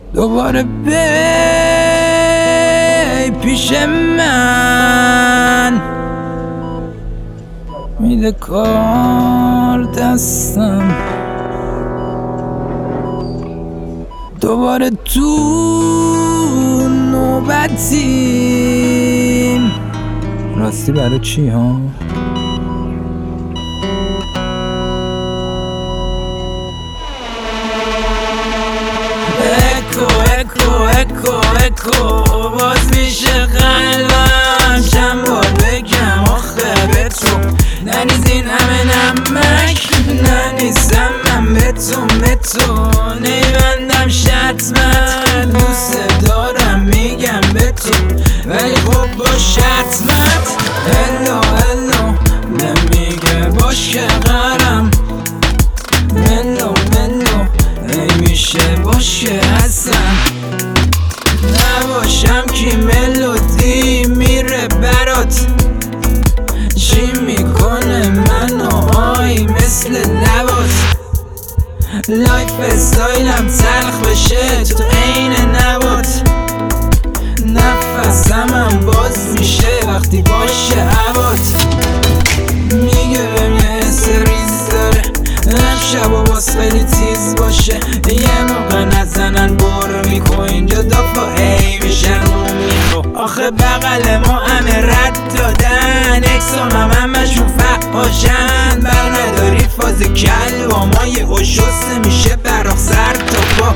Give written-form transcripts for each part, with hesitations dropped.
دوباره بی پیش من میده کار دستم، دوباره تو نوبتیم. راستی برای چی ها؟ اکو باز میشه قلبم، چند بار بگم آخه به تو نریزین همه نمک، ننیزم من به تو نیبندم شرطمت، دوست دارم میگم به تو ولی خب با شرطمت. هلو نمیگه باش که قرم، ملو نمیشه باش که هستم، نباشم که ملودی میره برات، چی میکنه منو آی مثل لبات، لایف استایلم تلخ بشه تو عین نبات، نفسمم باز میشه وقتی باشه هوات، میگه بهم یه حس ریز داره، شب و باز خیلی تیز باشه، یه موقع نزنن برو میکن اینجا دافا ای میشن رو میخو، آخه بغل ما همه رد دادن، اکسام همشون فحاشن، بر نداری فاز کل با ما یه شسته میشه براق سر تا پا.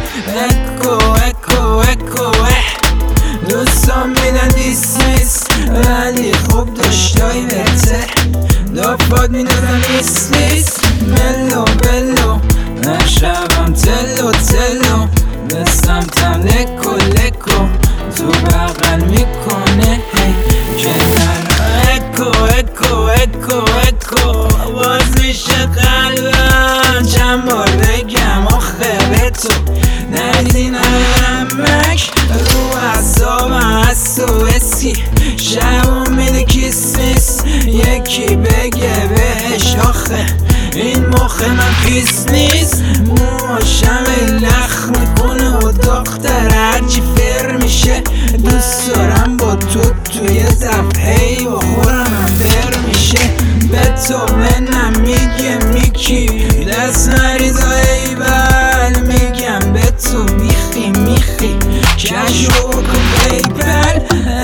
اکو دوستان میدن دیسمیس ولی خوب داشتایی بهتر، دافاد میدادم ایسلیس، ملو شبم تلو به سمتم لکو تو بغل میکنه هی کنار. اکو باز میشه قلبم، چند بار بگم آخه به تو نریزین نمک، رو اعصابم هست و اسکی، شبم میده کیسمیس، یکی بگه بهش آخه این مخ من پیس نیست، موهاشم لخ میکنه و دختر هرچی فر میشه، دوست دارم با تو توی زفحهی بخورم بر میشه، به تو منم میگه میکی دست نریزا ای بل، میگم به تو میخی کشو بکن بیبل.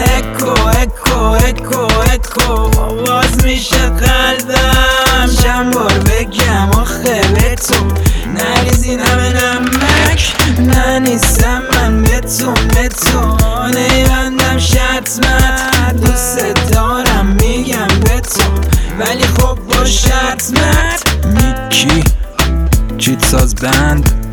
اکو باز میشه قلبم، چند بار بگم آخه به تو نریزین همه نمک، ننیستم من به تو نیبندم شرطمت، دوست دارم میگم به تو ولی خب با شرطمت. میکی چیت ساز بند